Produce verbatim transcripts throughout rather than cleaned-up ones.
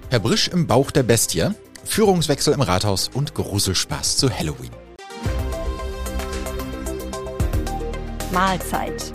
Herr Brisch im Bauch der Bestie, Führungswechsel im Rathaus und Gruselspaß zu Halloween. Mahlzeit.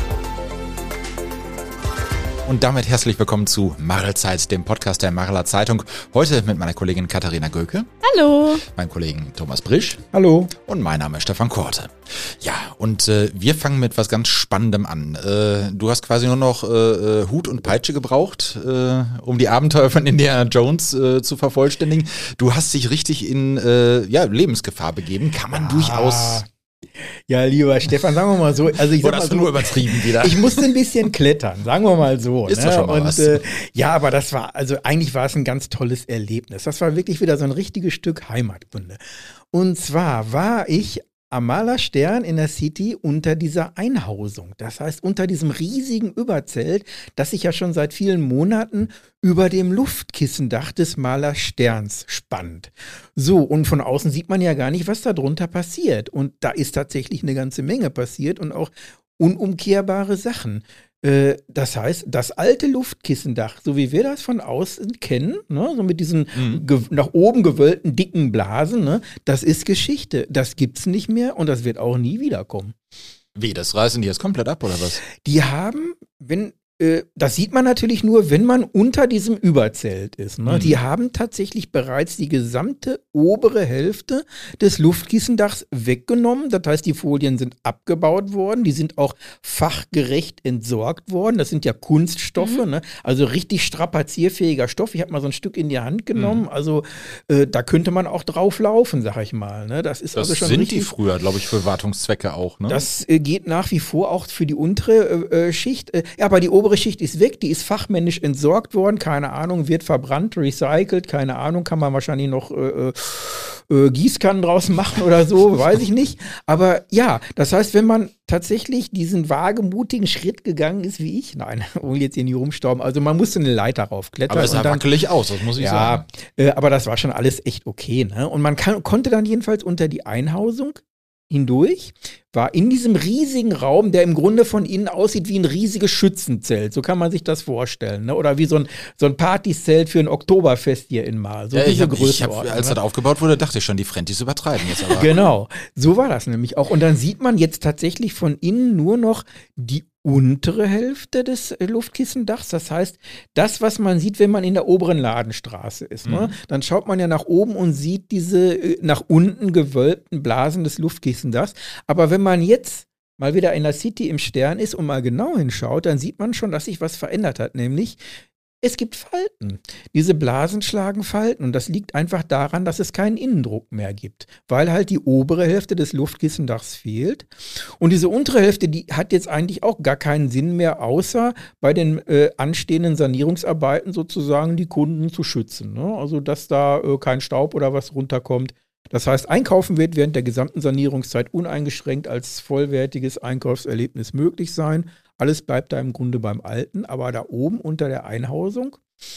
Und damit herzlich willkommen zu Marlzeit, dem Podcast der Marler Zeitung. Heute mit meiner Kollegin Katharina Göke. Hallo. Meinem Kollegen Thomas Brisch. Hallo. Und mein Name ist Stefan Korte. Ja, und äh, wir fangen mit was ganz Spannendem an. Äh, du hast quasi nur noch äh, Hut und Peitsche gebraucht, äh, um die Abenteuer von Indiana Jones äh, zu vervollständigen. Du hast dich richtig in äh, ja, Lebensgefahr begeben. Kann man ah. durchaus... Ja, lieber Stefan, sagen wir mal so. Also ich Oder sag hast mal du so, nur übertrieben wieder? Ich musste ein bisschen klettern, sagen wir mal so. Ist ne? doch schon mal Und, was. Äh, ja, aber das war, also eigentlich war es ein ganz tolles Erlebnis. Das war wirklich wieder so ein richtiges Stück Heimatkunde. Und zwar war ich am Maler Stern in der City unter dieser Einhausung. Das heißt, unter diesem riesigen Überzelt, das sich ja schon seit vielen Monaten über dem Luftkissendach des Maler Sterns spannt. So, und von außen sieht man ja gar nicht, was da drunter passiert. Und da ist tatsächlich eine ganze Menge passiert und auch unumkehrbare Sachen. Äh, das heißt, das alte Luftkissendach, so wie wir das von außen kennen, ne, so mit diesen mhm. ge- nach oben gewölbten dicken Blasen, ne, das ist Geschichte. Das gibt's nicht mehr und das wird auch nie wiederkommen. Wie, das reißen die jetzt komplett ab, oder was? Die haben, wenn das sieht man natürlich nur, wenn man unter diesem Überzelt ist. Ne? Mhm. Die haben tatsächlich bereits die gesamte obere Hälfte des Luftkissendachs weggenommen. Das heißt, die Folien sind abgebaut worden. Die sind auch fachgerecht entsorgt worden. Das sind ja Kunststoffe, mhm. ne? Also richtig strapazierfähiger Stoff. Ich habe mal so ein Stück in die Hand genommen. Mhm. Also äh, da könnte man auch drauf laufen, sag ich mal. Ne? Das ist das also schon sind richtig, die früher, glaube ich, für Wartungszwecke auch. Ne? Das äh, geht nach wie vor auch für die untere äh, Schicht. Äh, ja, aber die obere Schicht ist weg, die ist fachmännisch entsorgt worden, keine Ahnung, wird verbrannt, recycelt, keine Ahnung, kann man wahrscheinlich noch äh, äh, Gießkannen draus machen oder so, weiß ich nicht. Aber ja, das heißt, wenn man tatsächlich diesen wagemutigen Schritt gegangen ist, wie ich, nein, will jetzt hier nicht rumstauben, also man musste eine Leiter raufklettern. Aber es sah und dann, wackelig aus, das muss ich ja, sagen. Äh, aber das war schon alles echt okay, ne? Und man kann, konnte dann jedenfalls unter die Einhausung hindurch, war in diesem riesigen Raum, der im Grunde von innen aussieht wie ein riesiges Schützenzelt. So kann man sich das vorstellen. Ne? Oder wie so ein, so ein Partyzelt für ein Oktoberfest hier in Mal. So ja, diese ich hab, ich hab, Größenordnung, als ne? das aufgebaut wurde, dachte ich schon, die Frentis übertreiben jetzt aber. Genau, so war das nämlich auch. Und dann sieht man jetzt tatsächlich von innen nur noch die untere Hälfte des Luftkissendachs. Das heißt, das, was man sieht, wenn man in der oberen Ladenstraße ist. Mhm. Ne? Dann schaut man ja nach oben und sieht diese äh, nach unten gewölbten Blasen des Luftkissendachs. Aber wenn man jetzt mal wieder in der City im Stern ist und mal genau hinschaut, dann sieht man schon, dass sich was verändert hat. Nämlich, es gibt Falten. Diese Blasen schlagen Falten und das liegt einfach daran, dass es keinen Innendruck mehr gibt, weil halt die obere Hälfte des Luftkissendachs fehlt. Und diese untere Hälfte, die hat jetzt eigentlich auch gar keinen Sinn mehr, außer bei den äh, anstehenden Sanierungsarbeiten sozusagen die Kunden zu schützen. Ne? Also, dass da äh, kein Staub oder was runterkommt. Das heißt, einkaufen wird während der gesamten Sanierungszeit uneingeschränkt als vollwertiges Einkaufserlebnis möglich sein. Alles bleibt da im Grunde beim Alten, aber da oben unter der Einhausung,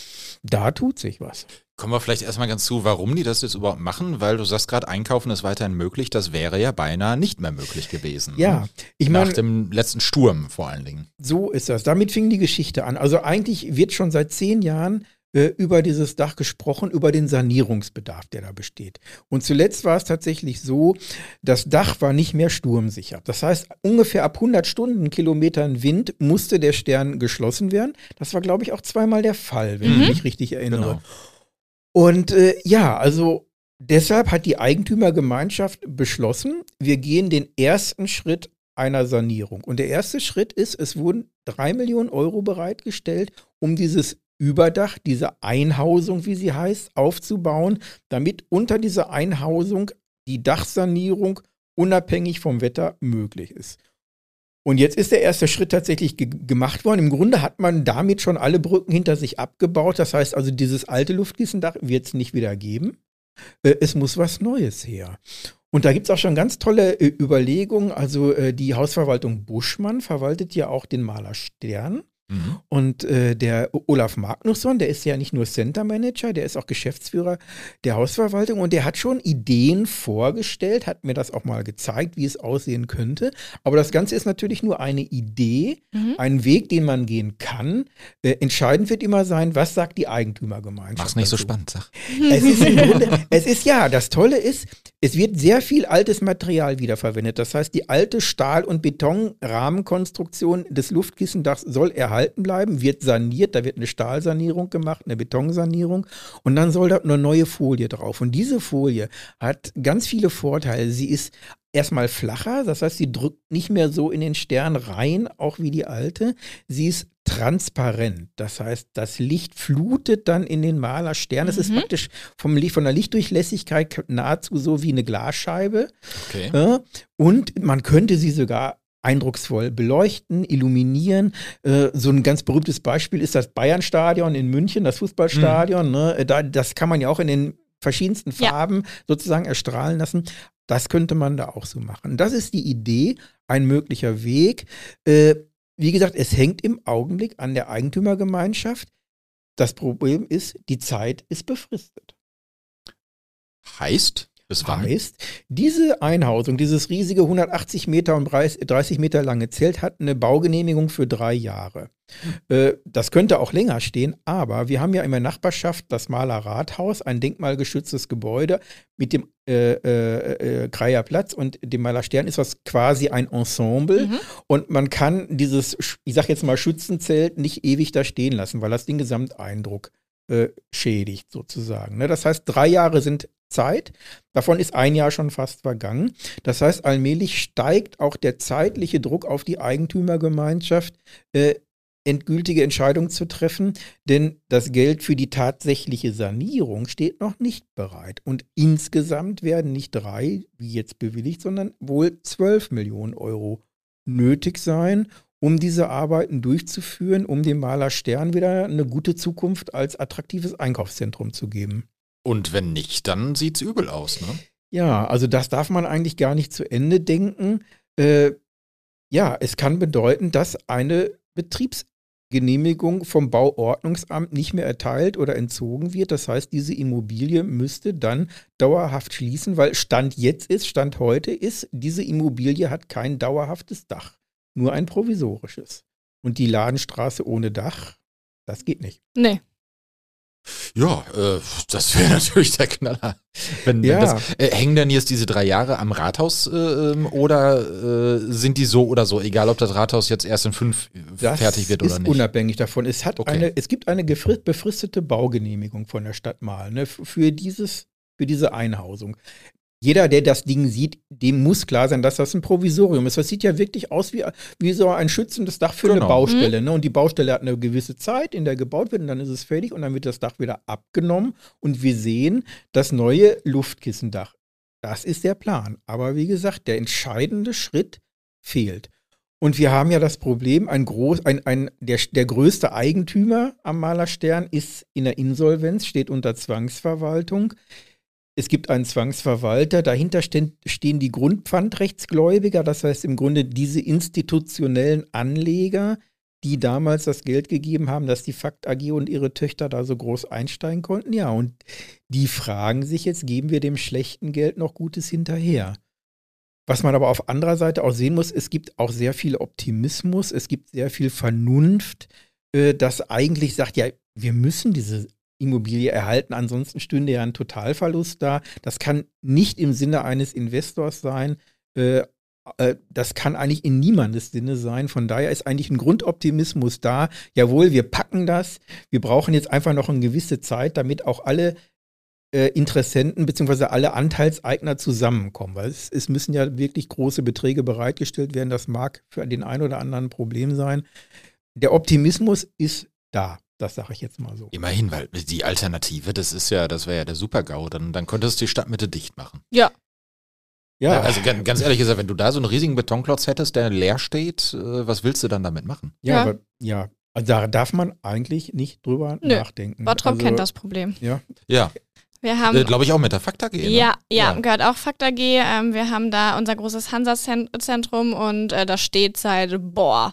da tut sich was. Kommen wir vielleicht erstmal ganz zu, warum die das jetzt überhaupt machen, weil du sagst gerade, einkaufen ist weiterhin möglich, das wäre ja beinahe nicht mehr möglich gewesen. Ja, ne? ich meine, nach dem letzten Sturm vor allen Dingen. So ist das. Damit fing die Geschichte an. Also eigentlich wird schon seit zehn Jahren über dieses Dach gesprochen, über den Sanierungsbedarf, der da besteht. Und zuletzt war es tatsächlich so, das Dach war nicht mehr sturmsicher. Das heißt, ungefähr ab hundert Stundenkilometern Wind musste der Stern geschlossen werden. Das war, glaube ich, auch zweimal der Fall, wenn mhm. ich mich richtig erinnere. Genau. Und äh, ja, also deshalb hat die Eigentümergemeinschaft beschlossen, wir gehen den ersten Schritt einer Sanierung. Und der erste Schritt ist, es wurden drei Millionen Euro bereitgestellt, um dieses Überdach, diese Einhausung, wie sie heißt, aufzubauen, damit unter dieser Einhausung die Dachsanierung unabhängig vom Wetter möglich ist. Und jetzt ist der erste Schritt tatsächlich ge- gemacht worden. Im Grunde hat man damit schon alle Brücken hinter sich abgebaut. Das heißt also, dieses alte Luftkissendach wird es nicht wieder geben. Äh, es muss was Neues her. Und da gibt es auch schon ganz tolle äh, Überlegungen. Also äh, die Hausverwaltung Buschmann verwaltet ja auch den Maler Stern. Mhm. Und äh, der Olaf Magnusson, der ist ja nicht nur Center Manager, der ist auch Geschäftsführer der Hausverwaltung und der hat schon Ideen vorgestellt, hat mir das auch mal gezeigt, wie es aussehen könnte. Aber das Ganze ist natürlich nur eine Idee, mhm. ein Weg, den man gehen kann. Äh, entscheidend wird immer sein, was sagt die Eigentümergemeinschaft. Mach's nicht dazu. So spannend, sag. Es ist im Grunde, es ist ja, das Tolle ist, es wird sehr viel altes Material wiederverwendet. Das heißt, die alte Stahl- und Betonrahmenkonstruktion des Luftkissendachs soll erhalten bleiben, wird saniert, da wird eine Stahlsanierung gemacht, eine Betonsanierung und dann soll da eine neue Folie drauf. Und diese Folie hat ganz viele Vorteile. Sie ist erstmal flacher, das heißt, sie drückt nicht mehr so in den Stern rein, auch wie die alte. Sie ist transparent, das heißt, das Licht flutet dann in den Malerstern. Es mhm. ist praktisch vom, von der Lichtdurchlässigkeit nahezu so wie eine Glasscheibe. Okay. Äh, und man könnte sie sogar eindrucksvoll beleuchten, illuminieren. Äh, so ein ganz berühmtes Beispiel ist das Bayernstadion in München, das Fußballstadion. Mhm. Ne? Da, das kann man ja auch in den verschiedensten Farben ja. sozusagen erstrahlen lassen. Das könnte man da auch so machen. Das ist die Idee, ein möglicher Weg. Äh, wie gesagt, es hängt im Augenblick an der Eigentümergemeinschaft. Das Problem ist, die Zeit ist befristet. Heißt? Bis wann? Heißt, diese Einhausung, dieses riesige hundertachtzig Meter und dreißig Meter lange Zelt hat eine Baugenehmigung für drei Jahre. Mhm. Äh, das könnte auch länger stehen, aber wir haben ja in der Nachbarschaft das Maler Rathaus, ein denkmalgeschütztes Gebäude mit dem äh, äh, Kreier Platz und dem Maler Stern ist das quasi ein Ensemble mhm. und man kann dieses, ich sag jetzt mal Schützenzelt nicht ewig da stehen lassen, weil das den Gesamteindruck äh, schädigt sozusagen. Ne? Das heißt, drei Jahre sind Zeit. Davon ist ein Jahr schon fast vergangen. Das heißt, allmählich steigt auch der zeitliche Druck auf die Eigentümergemeinschaft, äh, endgültige Entscheidungen zu treffen, denn das Geld für die tatsächliche Sanierung steht noch nicht bereit. Und insgesamt werden nicht drei, wie jetzt bewilligt, sondern wohl zwölf Millionen Euro nötig sein, um diese Arbeiten durchzuführen, um dem Maler Stern wieder eine gute Zukunft als attraktives Einkaufszentrum zu geben. Und wenn nicht, dann sieht's übel aus, ne? Ja, also das darf man eigentlich gar nicht zu Ende denken. Äh, ja, es kann bedeuten, dass eine Betriebsgenehmigung vom Bauordnungsamt nicht mehr erteilt oder entzogen wird. Das heißt, diese Immobilie müsste dann dauerhaft schließen, weil Stand jetzt ist, Stand heute ist, diese Immobilie hat kein dauerhaftes Dach, nur ein provisorisches. Und die Ladenstraße ohne Dach, das geht nicht. Nee. Ja, äh, das wäre natürlich der Knaller. Wenn, ja. wenn das, äh, hängen denn jetzt diese drei Jahre am Rathaus äh, oder äh, sind die so oder so, egal ob das Rathaus jetzt erst in fünf das fertig wird oder nicht? Das ist unabhängig davon. Es, hat okay. eine, es gibt eine befristete Baugenehmigung von der Stadt Mahl, ne, für, dieses, für diese Einhausung. Jeder, der das Ding sieht, dem muss klar sein, dass das ein Provisorium ist. Das sieht ja wirklich aus wie, wie so ein schützendes Dach für genau. eine Baustelle. Mhm. Ne? Und die Baustelle hat eine gewisse Zeit, in der gebaut wird und dann ist es fertig und dann wird das Dach wieder abgenommen und wir sehen das neue Luftkissendach. Das ist der Plan. Aber wie gesagt, der entscheidende Schritt fehlt. Und wir haben ja das Problem, ein groß, ein, ein, der, der größte Eigentümer am Maler Stern ist in der Insolvenz, steht unter Zwangsverwaltung. Es gibt einen Zwangsverwalter, dahinter stehen, stehen die Grundpfandrechtsgläubiger, das heißt im Grunde diese institutionellen Anleger, die damals das Geld gegeben haben, dass die Fakt A G und ihre Töchter da so groß einsteigen konnten. Ja, und die fragen sich jetzt, geben wir dem schlechten Geld noch Gutes hinterher? Was man aber auf anderer Seite auch sehen muss, es gibt auch sehr viel Optimismus, es gibt sehr viel Vernunft, äh, das eigentlich sagt, ja, wir müssen diese Immobilie erhalten, ansonsten stünde ja ein Totalverlust da. Das kann nicht im Sinne eines Investors sein. Äh, äh, das kann eigentlich in niemandes Sinne sein. Von daher ist eigentlich ein Grundoptimismus da. Jawohl, wir packen das. Wir brauchen jetzt einfach noch eine gewisse Zeit, damit auch alle äh, Interessenten bzw. alle Anteilseigner zusammenkommen. Weil es, es müssen ja wirklich große Beträge bereitgestellt werden. Das mag für den einen oder anderen ein Problem sein. Der Optimismus ist da. Das sage ich jetzt mal so. Immerhin, weil die Alternative, das ist ja, das wäre ja der Super-GAU. Dann, dann könntest du die Stadtmitte dicht machen. Ja. Ja. Also ganz ehrlich gesagt, wenn du da so einen riesigen Betonklotz hättest, der leer steht, was willst du dann damit machen? Ja, Ja. aber ja, also da darf man eigentlich nicht drüber Nö. nachdenken. Bottrop also, kennt das Problem. Ja. Ja, Wir haben, äh, glaube ich auch mit der Fakt A G. Ne? ja, ja, Ja. gehört auch Fakt A G. Ähm, wir haben da unser großes Hansa-Zentrum und äh, das steht seit, boah,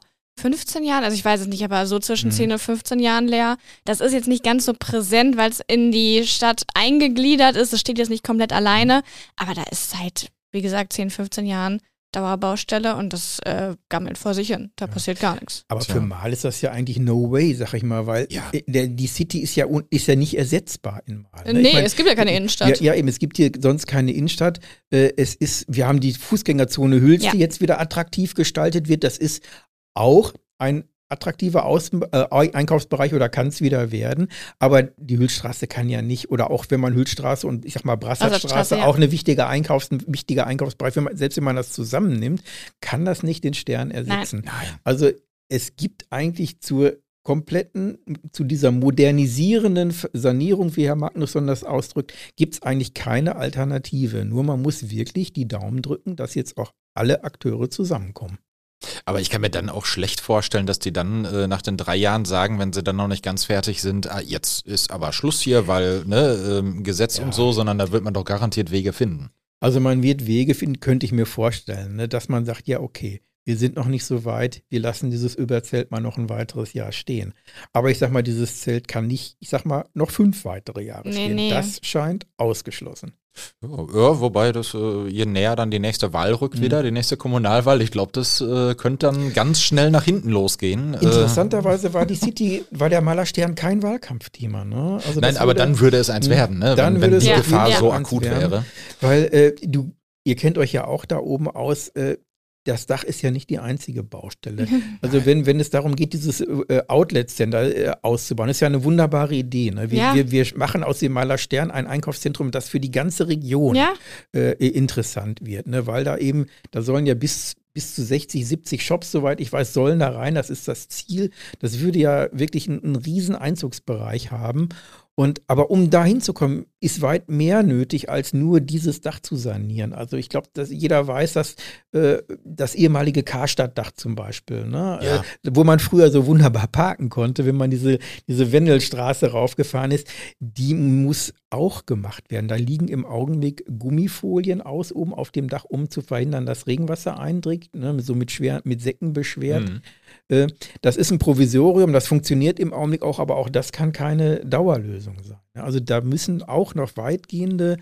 fünfzehn Jahren, also ich weiß es nicht, aber so zwischen Mhm. zehn und fünfzehn Jahren leer. Das ist jetzt nicht ganz so präsent, weil es in die Stadt eingegliedert ist. Es steht jetzt nicht komplett alleine, aber da ist seit, wie gesagt, zehn, fünfzehn Jahren Dauerbaustelle und das äh, gammelt vor sich hin. Da Ja. passiert gar nichts. Aber Tja. für Mal ist das ja eigentlich no way, sag ich mal, weil Ja. äh, der, die City ist ja, un- ist ja nicht ersetzbar in Mal. Äh, ne? nee, Ich mein, es gibt ja keine Innenstadt. Ja, ja, eben, es gibt hier sonst keine Innenstadt. Äh, es ist, wir haben die Fußgängerzone Hüls, Ja. die jetzt wieder attraktiv gestaltet wird. Das ist auch ein attraktiver Außen, äh, Einkaufsbereich oder kann es wieder werden. Aber die Hülsstraße kann ja nicht, oder auch wenn man Hülsstraße und ich sag mal Brassertstraße, Brassertstraße, ja. auch eine wichtige Einkaufs-, ein wichtiger Einkaufsbereich, wenn man, selbst wenn man das zusammennimmt, kann das nicht den Stern ersetzen. Nein. Also es gibt eigentlich zur kompletten, zu dieser modernisierenden F- Sanierung, wie Herr Magnusson das ausdrückt, gibt es eigentlich keine Alternative. Nur man muss wirklich die Daumen drücken, dass jetzt auch alle Akteure zusammenkommen. Aber ich kann mir dann auch schlecht vorstellen, dass die dann äh, nach den drei Jahren sagen, wenn sie dann noch nicht ganz fertig sind, ah, jetzt ist aber Schluss hier, weil ne, ähm, Gesetz Ja. und so, sondern da wird man doch garantiert Wege finden. Also man wird Wege finden, könnte ich mir vorstellen, ne, dass man sagt, ja okay, wir sind noch nicht so weit, wir lassen dieses Überzelt mal noch ein weiteres Jahr stehen. Aber ich sag mal, dieses Zelt kann nicht, ich sag mal, noch fünf weitere Jahre Nee, stehen. nee. Das scheint ausgeschlossen. Ja, ja, wobei das, äh, je näher dann die nächste Wahl rückt Mhm. wieder, die nächste Kommunalwahl, ich glaube, das äh, könnte dann ganz schnell nach hinten losgehen. Äh, Interessanterweise war die City, war der Malerstern kein Wahlkampfthema. Ne? Also Nein, das aber würde- dann würde es eins Mhm. werden, ne? Dann wenn, würde wenn es die ja, Gefahr ja. so eins akut werden. wäre. Weil äh, du, ihr kennt euch ja auch da oben aus, äh, das Dach ist ja nicht die einzige Baustelle. Also wenn, wenn es darum geht, dieses äh, Outlet-Center äh, auszubauen, ist ja eine wunderbare Idee. Ne? Wir, Ja. wir, wir machen aus dem Malerstern ein Einkaufszentrum, das für die ganze Region Ja, äh, interessant wird. Ne? Weil da eben, da sollen ja bis, bis zu sechzig, siebzig Shops, soweit ich weiß, sollen da rein. Das ist das Ziel. Das würde ja wirklich einen, einen riesen Einzugsbereich haben. Und, aber um da hinzukommen, ist weit mehr nötig, als nur dieses Dach zu sanieren. Also ich glaube, dass jeder weiß, dass äh, das ehemalige Karstadt-Dach zum Beispiel, ne, Ja. äh, wo man früher so wunderbar parken konnte, wenn man diese, diese Wendelstraße raufgefahren ist, die muss auch gemacht werden. Da liegen im Augenblick Gummifolien aus, oben auf dem Dach, um zu verhindern, dass Regenwasser eindringt, ne, so mit, schwer, mit Säcken beschwert. Mhm. Äh, Das ist ein Provisorium, das funktioniert im Augenblick auch, aber auch das kann keine Dauerlösung sein. Also da müssen auch noch weitgehende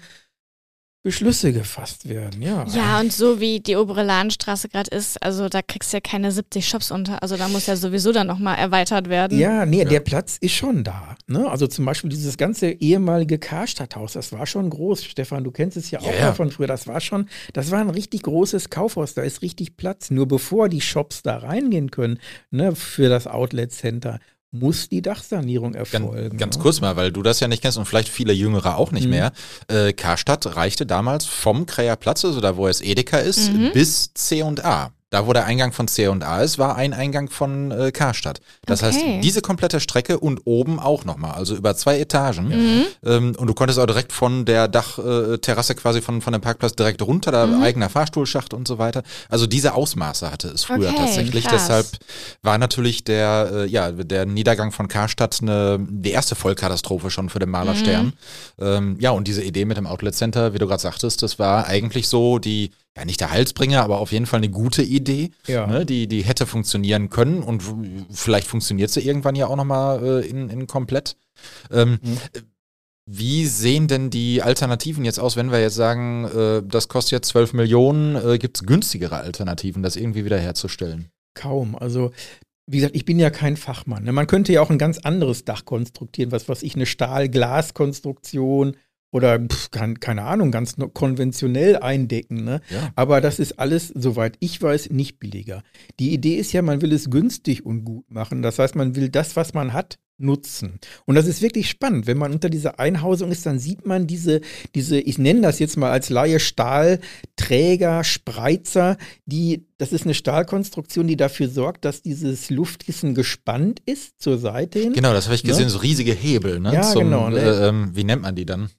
Beschlüsse gefasst werden, ja. ja, und so wie die obere Ladenstraße gerade ist, also da kriegst du ja keine siebzig Shops unter. Also da muss ja sowieso dann nochmal erweitert werden. Ja, nee, der Platz ist schon da. Ne? Also zum Beispiel dieses ganze ehemalige Karstadthaus, das war schon groß. Stefan, du kennst es ja auch Ja, ja. noch von früher. Das war schon, das war ein richtig großes Kaufhaus, da ist richtig Platz. Nur bevor die Shops da reingehen können, ne, für das Outlet Center, muss die Dachsanierung erfolgen. Ganz, ganz ne? kurz mal, weil du das ja nicht kennst und vielleicht viele Jüngere auch nicht Mhm. mehr. Äh, Karstadt reichte damals vom Kräher Platz, also da wo jetzt Edeka ist, Mhm. bis C und A. Da, wo der Eingang von C und A ist, war ein Eingang von äh, Karstadt. Das Okay. heißt, diese komplette Strecke und oben auch nochmal, also über zwei Etagen. Mhm. Ähm, und du konntest auch direkt von der Dachterrasse quasi von, von dem Parkplatz direkt runter, da Mhm. eigener Fahrstuhlschacht und so weiter. Also diese Ausmaße hatte es früher Okay, tatsächlich. krass. Deshalb war natürlich der, äh, ja, der Niedergang von Karstadt eine, die erste Vollkatastrophe schon für den Malerstern. Mhm. Ähm, ja, und diese Idee mit dem Outlet Center, wie du gerade sagtest, das war eigentlich so die, ja nicht der Heilsbringer, aber auf jeden Fall eine gute Idee, Ja. ne, die, die hätte funktionieren können und w- vielleicht funktioniert sie irgendwann ja auch nochmal äh, in, in komplett. Ähm, Mhm. Wie sehen denn die Alternativen jetzt aus, wenn wir jetzt sagen, äh, das kostet jetzt zwölf Millionen, äh, gibt es günstigere Alternativen, das irgendwie wieder herzustellen? Kaum. Also, wie gesagt, ich bin ja kein Fachmann. ne? Man könnte ja auch ein ganz anderes Dach konstruieren, was weiß ich, eine Stahl-Glas-Konstruktion oder pf, kein, keine Ahnung, ganz no- konventionell eindecken. Ne? Ja. Aber das ist alles, soweit ich weiß, nicht billiger. Die Idee ist ja, man will es günstig und gut machen. Das heißt, man will das, was man hat, nutzen. Und das ist wirklich spannend. Wenn man unter dieser Einhausung ist, dann sieht man diese, diese, ich nenne das jetzt mal als Laie Stahlträger, Spreizer, die, das ist eine Stahlkonstruktion, die dafür sorgt, dass dieses Luftkissen gespannt ist zur Seite hin. Genau, das habe ich gesehen, Ne? so riesige Hebel, ne? Ja, Zum, genau, ne? Äh, ähm, wie nennt man die dann?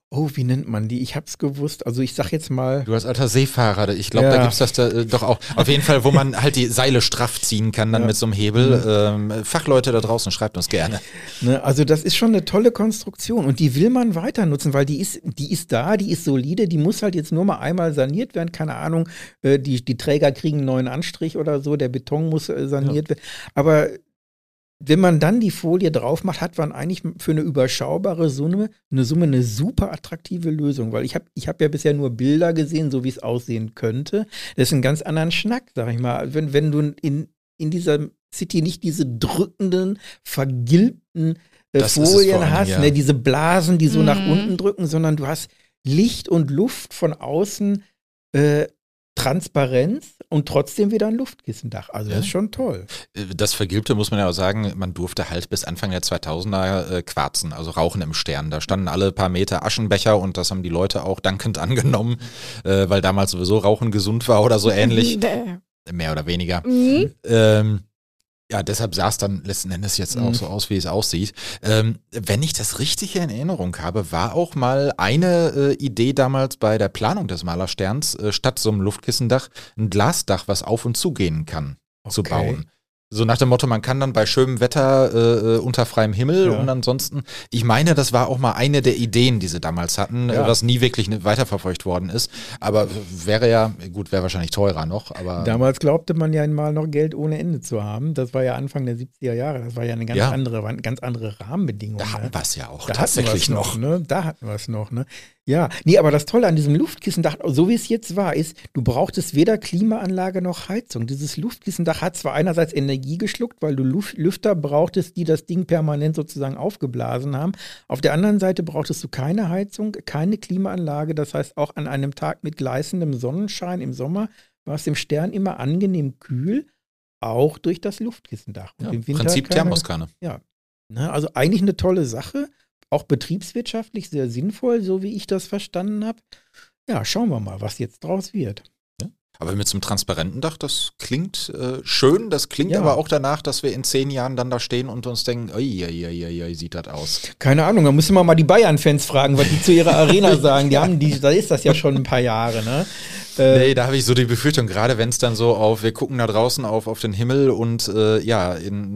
Oh, wie nennt man die? Ich hab's gewusst. Also ich sag jetzt mal. Du als alter Seefahrer, ich glaube, Ja. da gibt's das da, äh, doch auch. Auf jeden Fall, wo man halt die Seile straff ziehen kann, dann Ja. mit so einem Hebel. Ähm, Fachleute da draußen, schreibt uns gerne. Ne, also das ist schon eine tolle Konstruktion und die will man weiter nutzen, weil die ist, die ist da, die ist solide, die muss halt jetzt nur mal einmal saniert werden, keine Ahnung, äh, die, die Träger kriegen einen neuen Anstrich oder so, der Beton muss äh, saniert werden. Aber wenn man dann die Folie drauf macht, hat man eigentlich für eine überschaubare Summe eine Summe eine super attraktive Lösung, weil ich habe ich hab ja bisher nur Bilder gesehen, so wie es aussehen könnte. Das ist ein ganz anderen Schnack, sag ich mal. Wenn, wenn du in, in dieser City nicht diese drückenden, vergilbten äh, Das ist es Folien vor allem, hast, ja. ne, diese Blasen, die so Mhm. nach unten drücken, sondern du hast Licht und Luft von außen, äh, Transparenz und trotzdem wieder ein Luftkissendach. Also das Ja. ist schon toll. Das Vergilbte muss man ja auch sagen, man durfte halt bis Anfang der zweitausender äh, quarzen, also rauchen im Stern. Da standen alle paar Meter Aschenbecher und das haben die Leute auch dankend angenommen, äh, weil damals sowieso Rauchen gesund war oder so ähnlich, Däh. mehr oder weniger. Mhm. Ähm, ja, deshalb sah es dann letzten Endes jetzt auch Mhm. so aus, wie es aussieht. Ähm, wenn ich das richtig in Erinnerung habe, war auch mal eine äh, Idee damals bei der Planung des Malersterns, äh, statt so einem Luftkissendach ein Glasdach, was auf und zugehen kann, zu Okay. bauen. So nach dem Motto, man kann dann bei schönem Wetter äh, unter freiem Himmel Ja. und ansonsten, ich meine, das war auch mal eine der Ideen, die sie damals hatten, Ja. äh, was nie wirklich ne- weiterverfolgt worden ist. Aber wäre ja, gut, wäre wahrscheinlich teurer noch, aber Damals glaubte man ja mal noch Geld ohne Ende zu haben. Das war ja Anfang der siebziger Jahre. Das war ja eine ganz Ja. andere, waren ganz andere Rahmenbedingungen. da hatten ne? wir es ja auch Da tatsächlich hatten wir's noch. Ne? Da hatten wir es noch. Ne? Ja, nee, aber das Tolle an diesem Luftkissendach, so wie es jetzt war, ist, du brauchtest weder Klimaanlage noch Heizung. Dieses Luftkissendach hat zwar einerseits Energie geschluckt, weil du Luft, Lüfter brauchtest, die das Ding permanent sozusagen aufgeblasen haben. Auf der anderen Seite brauchtest du keine Heizung, keine Klimaanlage. Das heißt, auch an einem Tag mit gleißendem Sonnenschein im Sommer war es im Stern immer angenehm kühl, auch durch das Luftkissendach. Und Ja, im Winter Prinzip keine- Thermoskanne. Ne, also eigentlich eine tolle Sache, auch betriebswirtschaftlich sehr sinnvoll, so wie ich das verstanden habe. Ja, schauen wir mal, was jetzt draus wird. Aber mit so einem transparenten Dach, das klingt äh, schön, das klingt Ja. aber auch danach, dass wir in zehn Jahren dann da stehen und uns denken, ui, ui, ui, ui, ui, sieht das aus. Keine Ahnung, da müssen wir mal die Bayern-Fans fragen, was die zu ihrer Arena sagen. Die haben die, da ist das ja schon ein paar Jahre, ne? Äh, Nee, da habe ich so die Befürchtung, gerade wenn es dann so auf, wir gucken da draußen auf, auf den Himmel und äh, ja,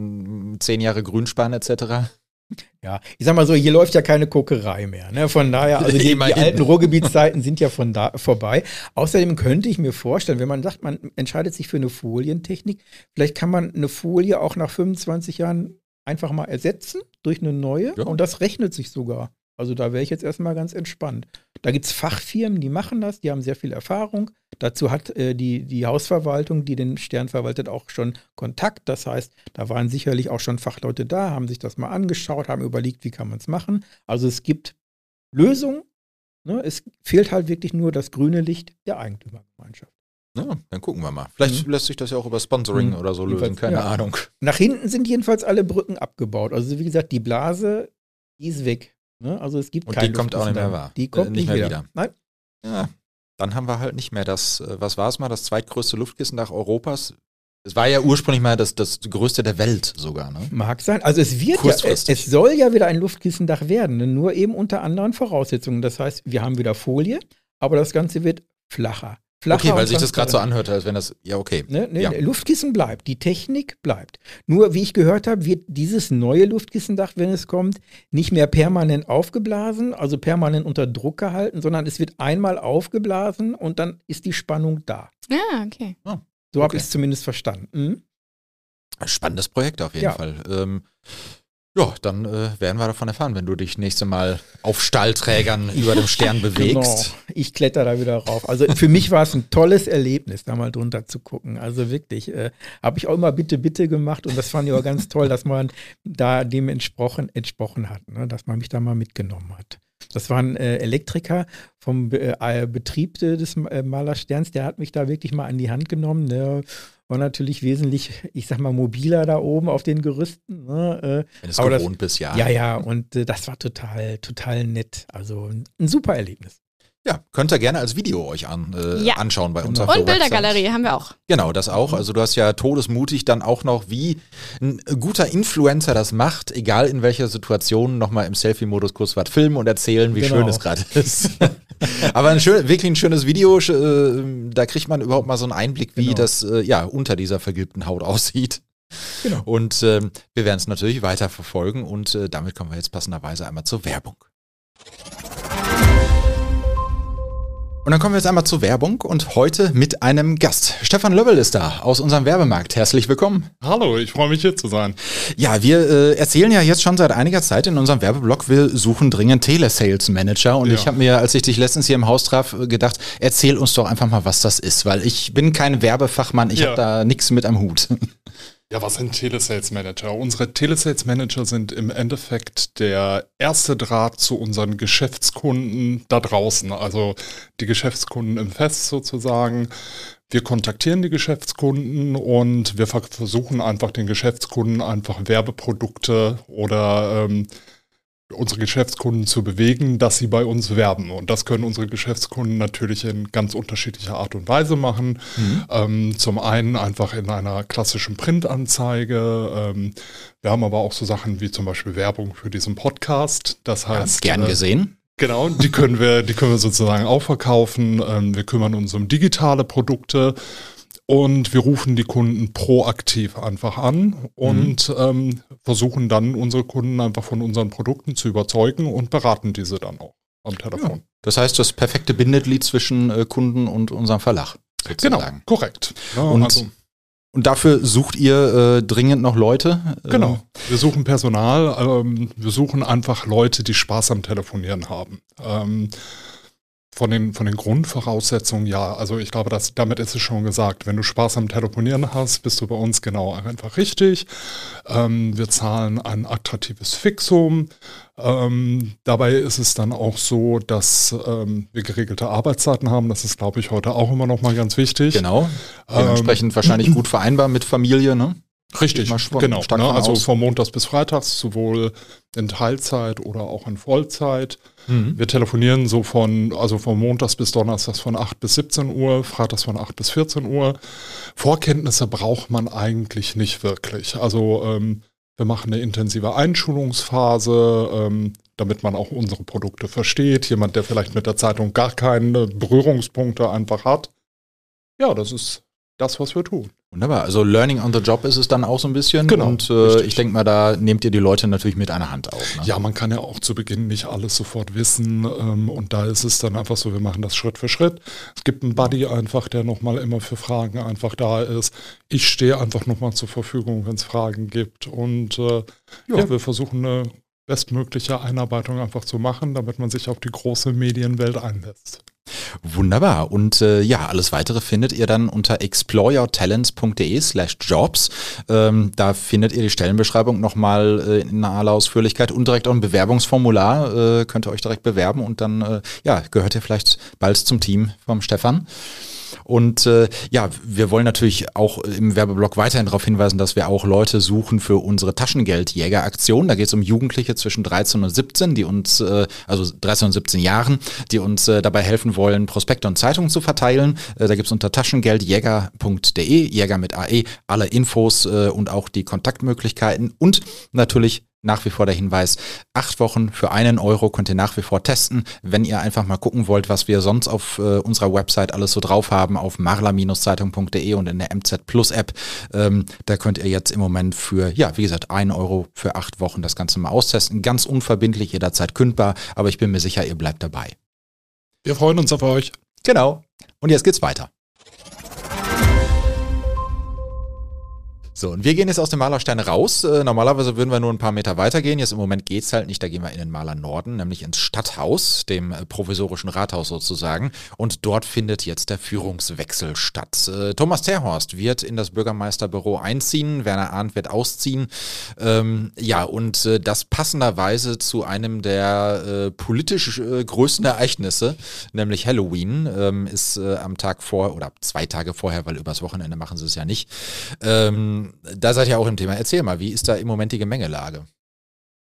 in zehn Jahre Grünspan et cetera. Ja, ich sag mal so, hier läuft ja keine Kokerei mehr. Ne? Von daher, also die, die Immerhin. alten Ruhrgebietszeiten sind ja von da vorbei. Außerdem könnte ich mir vorstellen, wenn man sagt, man entscheidet sich für eine Folientechnik, vielleicht kann man eine Folie auch nach fünfundzwanzig Jahren einfach mal ersetzen durch eine neue Ja. und das rechnet sich sogar. Also da wäre ich jetzt erstmal ganz entspannt. Da gibt es Fachfirmen, die machen das, die haben sehr viel Erfahrung. Dazu hat äh, die, die Hausverwaltung, die den Stern verwaltet, auch schon Kontakt. Das heißt, da waren sicherlich auch schon Fachleute da, haben sich das mal angeschaut, haben überlegt, wie kann man es machen. Also es gibt Lösungen. Ne? Es fehlt halt wirklich nur das grüne Licht der Eigentümergemeinschaft. Ja, dann gucken wir mal. Vielleicht Mhm. lässt sich das ja auch über Sponsoring Mhm. oder so lösen, Jedenfalls, keine ja. Ahnung. Nach hinten sind jedenfalls alle Brücken abgebaut. Also wie gesagt, die Blase, die ist weg. Ne? Also es gibt Und kein die kommt auch nicht mehr Luftkissendach. wahr. Die kommt Äh, nicht, mehr wieder. Nein. Ja, dann haben wir halt nicht mehr das, äh, was war es mal, das zweitgrößte Luftkissendach Europas. Es war ja ursprünglich mal das, das größte der Welt sogar, ne? Mag sein. Also es wird ja, es, Kurzfristig. es soll ja wieder ein Luftkissendach werden, ne? Nur eben unter anderen Voraussetzungen. Das heißt, wir haben wieder Folie, aber das Ganze wird flacher. flacher Okay, weil und sich das gerade so transparent. anhört, als wenn das, ja okay. Ne, ne, Ja. ne, Luftkissen bleibt, die Technik bleibt. Nur, wie ich gehört habe, wird dieses neue Luftkissendach, wenn es kommt, nicht mehr permanent aufgeblasen, also permanent unter Druck gehalten, sondern es wird einmal aufgeblasen und dann ist die Spannung da. Ah, okay. So habe Okay. ich es zumindest verstanden. Mhm. Spannendes Projekt auf jeden Ja. Fall. Ähm, ja, dann äh, werden wir davon erfahren, wenn du dich nächste Mal auf Stahlträgern über dem Stern bewegst. Genau. Ich kletter da wieder rauf. Also für mich war es ein tolles Erlebnis, da mal drunter zu gucken. Also wirklich, äh, habe ich auch immer bitte, bitte gemacht und das fand ich auch ganz toll, dass man da dem entsprochen, entsprochen hat, ne? Dass man mich da mal mitgenommen hat. Das war ein äh, Elektriker vom Be äh, Betrieb des äh, Malersterns, der hat mich da wirklich mal an die Hand genommen. Der war natürlich wesentlich, ich sag mal, mobiler da oben auf den Gerüsten. Ne? Äh, Wenn du es aber das- gewohnt bist, ja. ja, ja, und äh, das war total, total nett. Also ein, ein super Erlebnis. Ja, könnt ihr gerne als Video euch an, äh, Ja. anschauen bei uns Genau. auf Und der Website. Bildergalerie haben wir auch. Genau, das auch. Also du hast ja todesmutig dann auch noch, wie ein guter Influencer das macht, egal in welcher Situation, nochmal im Selfie-Modus kurz was filmen und erzählen, wie Genau. schön es gerade ist. Aber ein schön, wirklich ein schönes Video, äh, da kriegt man überhaupt mal so einen Einblick, wie Genau. das äh, ja unter dieser vergilbten Haut aussieht. Genau. Und ähm, wir werden es natürlich weiter verfolgen und äh, damit kommen wir jetzt passenderweise einmal zur Werbung. Und dann kommen wir jetzt einmal zur Werbung und heute mit einem Gast. Stefan Löbbel ist da aus unserem Werbemarkt. Herzlich willkommen. Hallo, ich freue mich hier zu sein. Ja, wir äh, erzählen ja jetzt schon seit einiger Zeit in unserem Werbeblog, wir suchen dringend Telesales Manager und Ja. ich habe mir, als ich dich letztens hier im Haus traf, gedacht, erzähl uns doch einfach mal, was das ist, weil ich bin kein Werbefachmann, ich Ja. habe da nichts mit am Hut. Ja, was sind Telesales Manager? Unsere Telesales Manager sind im Endeffekt der erste Draht zu unseren Geschäftskunden da draußen, also die Geschäftskunden im Fest sozusagen. Wir kontaktieren die Geschäftskunden und wir ver- versuchen einfach den Geschäftskunden einfach Werbeprodukte oder ähm, unsere Geschäftskunden zu bewegen, dass sie bei uns werben. Und das können unsere Geschäftskunden natürlich in ganz unterschiedlicher Art und Weise machen. Mhm. Ähm, zum einen einfach in einer klassischen Printanzeige. Ähm, wir haben aber auch so Sachen wie zum Beispiel Werbung für diesen Podcast. Das heißt, Gern äh, gesehen. Genau, die können wir, die können wir sozusagen auch verkaufen. Ähm, wir kümmern uns um digitale Produkte. Und wir rufen die Kunden proaktiv einfach an und Mhm. ähm, versuchen dann unsere Kunden einfach von unseren Produkten zu überzeugen und beraten diese dann auch am Telefon. Das heißt, das perfekte Bindeglied zwischen äh, Kunden und unserem Verlag. Genau, Sozusagen. korrekt. Ja, Und, also, und dafür sucht ihr äh, dringend noch Leute? Äh, genau. Wir suchen Personal, ähm, wir suchen einfach Leute, die Spaß am Telefonieren haben. Ähm, Von den, von den Grundvoraussetzungen, ja, also ich glaube, dass, damit ist es schon gesagt, wenn du Spaß am Telefonieren hast, bist du bei uns genau einfach richtig. Ähm, wir zahlen ein attraktives Fixum. Ähm, dabei ist es dann auch so, dass ähm, wir geregelte Arbeitszeiten haben. Das ist, glaube ich, heute auch immer noch mal ganz wichtig. Genau. Dementsprechend Ähm, wahrscheinlich gut vereinbar mit Familie, ne? Richtig, Mal schw- genau. stark Ne, von also aus. von Montags bis Freitags, sowohl in Teilzeit oder auch in Vollzeit. Wir telefonieren so von, also von Montags bis Donnerstags von acht bis siebzehn Uhr, Freitags von acht bis vierzehn Uhr. Vorkenntnisse braucht man eigentlich nicht wirklich. Also ähm, wir machen eine intensive Einschulungsphase, ähm, damit man auch unsere Produkte versteht. Jemand, der vielleicht mit der Zeitung gar keine Berührungspunkte einfach hat. Ja, das ist das, was wir tun. Wunderbar. Also Learning on the Job ist es dann auch so ein bisschen. Genau, Und äh, richtig. ich denke mal, da nehmt ihr die Leute natürlich mit einer Hand auf. Ne? Ja, man kann ja auch zu Beginn nicht alles sofort wissen ähm, und da ist es dann einfach so, wir machen das Schritt für Schritt. Es gibt einen Buddy einfach, der nochmal immer für Fragen einfach da ist. Ich stehe einfach nochmal zur Verfügung, wenn es Fragen gibt und äh, ja. ja, wir versuchen eine bestmögliche Einarbeitung einfach zu machen, damit man sich auf die große Medienwelt einlässt. Wunderbar. Und äh, ja, alles weitere findet ihr dann unter exploreyourtalents.de slash jobs. Ähm, da findet ihr die Stellenbeschreibung nochmal äh, in aller Ausführlichkeit und direkt auch ein Bewerbungsformular. Äh, könnt ihr euch direkt bewerben und dann äh, ja, gehört ihr vielleicht bald zum Team vom Stefan. Und äh, ja, wir wollen natürlich auch im Werbeblock weiterhin darauf hinweisen, dass wir auch Leute suchen für unsere Taschengeldjäger-Aktion. Da geht es um Jugendliche zwischen dreizehn und siebzehn, die uns, äh, also dreizehn und siebzehn Jahren, die uns äh, dabei helfen wollen, Prospekte und Zeitungen zu verteilen. Äh, da gibt es unter taschengeldjäger punkt de, Jäger mit A E, alle Infos äh, und auch die Kontaktmöglichkeiten und natürlich nach wie vor der Hinweis, acht Wochen für einen Euro könnt ihr nach wie vor testen. Wenn ihr einfach mal gucken wollt, was wir sonst auf äh, unserer Website alles so drauf haben, auf marla Zeitung punkt de und in der M Z Plus App, ähm, da könnt ihr jetzt im Moment für, ja, wie gesagt, einen Euro für acht Wochen das Ganze mal austesten. Ganz unverbindlich, jederzeit kündbar, aber ich bin mir sicher, ihr bleibt dabei. Wir freuen uns auf euch. Genau. Und jetzt geht's weiter. So, und wir gehen jetzt aus dem Malerstein raus. Äh, normalerweise würden wir nur ein paar Meter weitergehen. Jetzt im Moment geht's halt nicht. Da gehen wir in den Maler Norden, nämlich ins Stadthaus, dem äh, provisorischen Rathaus sozusagen. Und dort findet jetzt der Führungswechsel statt. Äh, Thomas Terhorst wird in das Bürgermeisterbüro einziehen. Werner Arndt wird ausziehen. Ähm, ja, und äh, das passenderweise zu einem der äh, politisch äh, größten Ereignisse, nämlich Halloween, ähm, ist äh, am Tag vor oder zwei Tage vorher, weil übers Wochenende machen sie es ja nicht. Ähm, Da seid ihr auch im Thema. Erzähl mal, wie ist da im Moment die Gemengelage?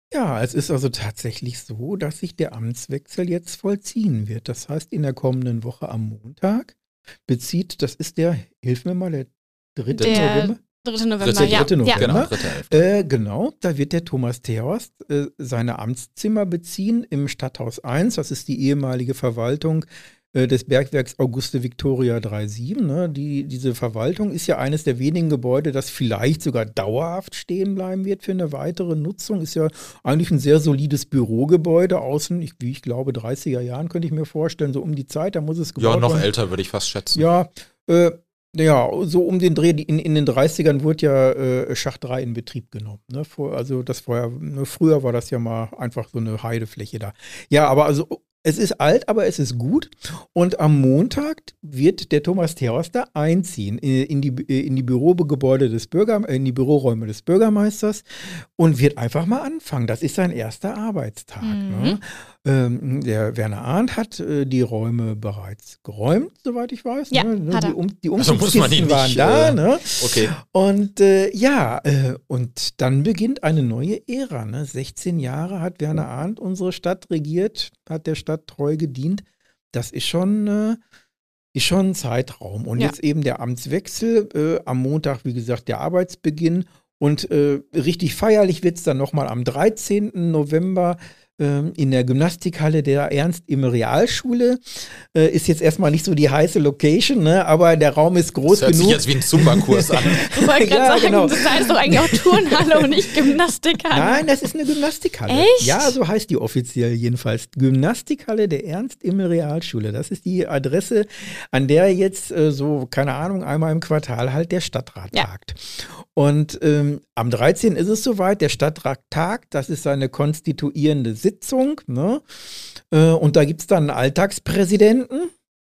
Ja, es ist also tatsächlich so, dass sich der Amtswechsel jetzt vollziehen wird. Das heißt, in der kommenden Woche am Montag bezieht, das ist der, hilf mir mal, der dritte Der November? dritte November, dritte, ja. dritte ja. November. Genau, dritte Hälfte. Äh, genau, da wird der Thomas Terhorst äh, seine Amtszimmer beziehen im Stadthaus eins. Das ist die ehemalige Verwaltung äh, des Bergwerks Auguste Victoria siebenunddreißig. Ne? Die, diese Verwaltung ist ja eines der wenigen Gebäude, das vielleicht sogar dauerhaft stehen bleiben wird für eine weitere Nutzung. Ist ja eigentlich ein sehr solides Bürogebäude. Außen, ich, wie ich glaube, dreißiger Jahren könnte ich mir vorstellen, so um die Zeit, da muss es gebaut Ja, noch werden. älter würde ich fast schätzen. Ja, äh, ja, so um den Dreh, in, in den dreißigern wurde ja äh, Schacht drei in Betrieb genommen. Ne? Vor, also das vorher, ne, früher war das ja mal einfach so eine Heidefläche da. Ja, aber also es ist alt, aber es ist gut. Und am Montag wird der Thomas Terhorst da einziehen äh, in die, äh, in die Bürogebäude des Bürger, äh, in die Büroräume des Bürgermeisters und wird einfach mal anfangen. Das ist sein erster Arbeitstag. Mhm. Ne? Ähm, der Werner Arndt hat äh, die Räume bereits geräumt, soweit ich weiß. Ja, ne? hat er. Die, um, die Also muss man ihn Umzugskisten waren nicht, da. äh, Ne? Okay. Und äh, ja, äh, und dann beginnt eine neue Ära. Ne? sechzehn Jahre hat Werner Arndt unsere Stadt regiert, hat der Stadt treu gedient. Das ist schon, äh, ist schon ein Zeitraum. Und Ja. jetzt eben der Amtswechsel, äh, am Montag, wie gesagt, der Arbeitsbeginn. Und äh, richtig feierlich wird es dann nochmal am dreizehnten November ähm, in der Gymnastikhalle der Ernst-Imme-Realschule. Äh, ist jetzt erstmal nicht so die heiße Location, ne? Aber der Raum ist groß Das hört sich genug. jetzt wie ein Zumba-Kurs an. Ich wollte gerade Ja, sagen, genau. das heißt doch eigentlich auch Turnhalle und nicht Gymnastikhalle. Nein, das ist eine Gymnastikhalle. Echt? Ja, so heißt die offiziell jedenfalls. Gymnastikhalle der Ernst-Imme-Realschule. Das ist die Adresse, an der jetzt äh, so, keine Ahnung, einmal im Quartal halt der Stadtrat Ja. tagt. Und ähm, am dreizehnten ist es soweit, der Stadtrat tagt, das ist seine konstituierende Sitzung. Ne? Äh, und da gibt es dann einen Alltagspräsidenten.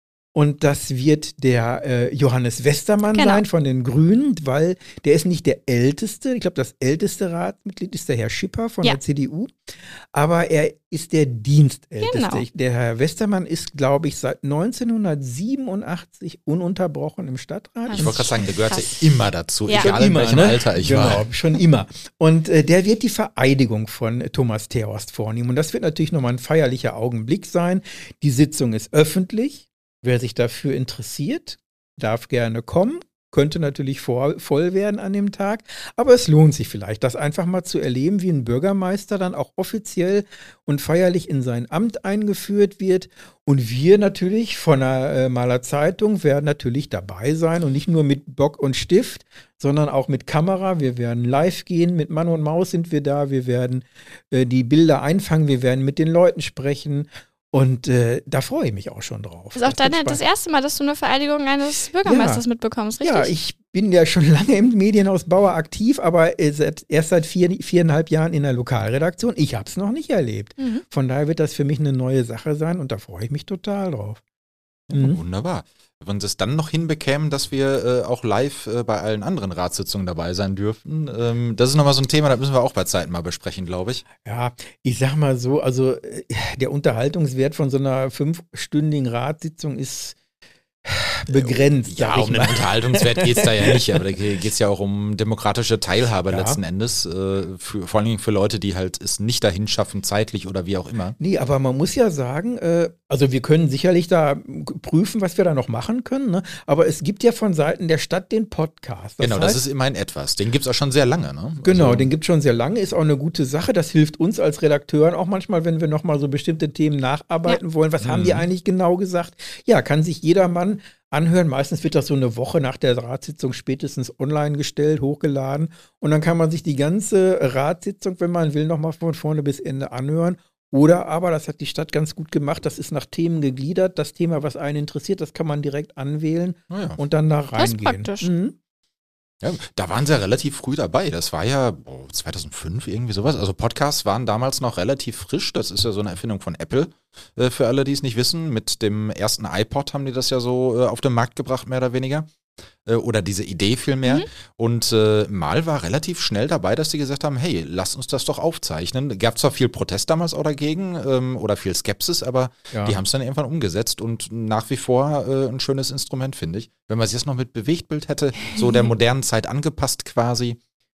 Und das wird der äh, Johannes Westermann Genau. sein von den Grünen, weil der ist nicht der Älteste. Ich glaube, das älteste Ratsmitglied ist der Herr Schipper von Ja. der C D U. Aber er ist der Dienstälteste. Genau. Ich- Der Herr Westermann ist, glaube ich, seit neunzehnhundertsiebenundachtzig ununterbrochen im Stadtrat. Also Ich wollte gerade sagen, der gehörte Krass. immer dazu, Ja. egal in welchem ne? Alter ich genau, war. schon immer. Und äh, der wird die Vereidigung von äh, Thomas Terhorst vornehmen. Und das wird natürlich nochmal ein feierlicher Augenblick sein. Die Sitzung ist öffentlich. Wer sich dafür interessiert, darf gerne kommen. Könnte natürlich vor, voll werden an dem Tag. Aber es lohnt sich vielleicht, das einfach mal zu erleben, wie ein Bürgermeister dann auch offiziell und feierlich in sein Amt eingeführt wird. Und wir natürlich von der äh, Maler Zeitung werden natürlich dabei sein und nicht nur mit Block und Stift, sondern auch mit Kamera. Wir werden live gehen, mit Mann und Maus sind wir da. Wir werden äh, die Bilder einfangen, wir werden mit den Leuten sprechen. Und äh, da freue ich mich auch schon drauf. Das ist auch Das wird deine, das spannend. erste Mal, dass du eine Vereidigung eines Bürgermeisters Ja. mitbekommst, richtig? Ja, ich bin ja schon lange im Medienhaus Bauer aktiv, aber äh, seit, erst seit vier, viereinhalb Jahren in der Lokalredaktion. Ich habe es noch nicht erlebt. Mhm. Von daher wird das für mich eine neue Sache sein und da freue ich mich total drauf. Mhm. Wunderbar. Wenn wir es dann noch hinbekämen, dass wir äh, auch live äh, bei allen anderen Ratssitzungen dabei sein dürften. Ähm, das ist nochmal so ein Thema, das müssen wir auch bei Zeiten mal besprechen, glaube ich. Ja, ich sag mal so, also äh, der Unterhaltungswert von so einer fünfstündigen Ratssitzung ist begrenzt. Ja, sag ich um den mal. Unterhaltungswert geht es da ja nicht, aber da geht es ja auch um demokratische Teilhabe Ja. letzten Endes. Äh, für, vor allen Dingen für Leute, die halt es nicht dahin schaffen, zeitlich oder wie auch immer. Nee, aber man muss ja sagen, äh, also wir können sicherlich da prüfen, was wir da noch machen können, ne? Aber es gibt ja von Seiten der Stadt den Podcast. genau, heißt, das ist immerhin etwas. Den gibt es auch schon sehr lange, ne? Genau, Also, den gibt es schon sehr lange, ist auch eine gute Sache. Das hilft uns als Redakteuren auch manchmal, wenn wir nochmal so bestimmte Themen nacharbeiten wollen. Was haben die Mhm. eigentlich genau gesagt? Ja, kann sich jedermann anhören. Meistens wird das so eine Woche nach der Ratssitzung spätestens online gestellt, hochgeladen. Und dann kann man sich die ganze Ratssitzung, wenn man will, nochmal von vorne bis Ende anhören. Oder aber, das hat die Stadt ganz gut gemacht, das ist nach Themen gegliedert. Das Thema, was einen interessiert, das kann man direkt anwählen naja. und dann da Das ist reingehen. praktisch. Mhm. Ja, da waren sie ja relativ früh dabei. Das war ja boah, zweitausendfünf irgendwie sowas. Also Podcasts waren damals noch relativ frisch. Das ist ja so eine Erfindung von Apple, äh, für alle, die es nicht wissen. Mit dem ersten iPod haben die das ja so äh, auf den Markt gebracht, mehr oder weniger. Äh, oder diese Idee vielmehr. Mhm. Und äh, Mal war relativ schnell dabei, dass die gesagt haben, hey, lass uns das doch aufzeichnen. Gab zwar viel Protest damals auch dagegen ähm, oder viel Skepsis, aber Ja. die haben es dann irgendwann umgesetzt und nach wie vor äh, ein schönes Instrument, finde ich. Wenn man es jetzt noch mit Bewegtbild hätte, so der modernen Zeit angepasst quasi.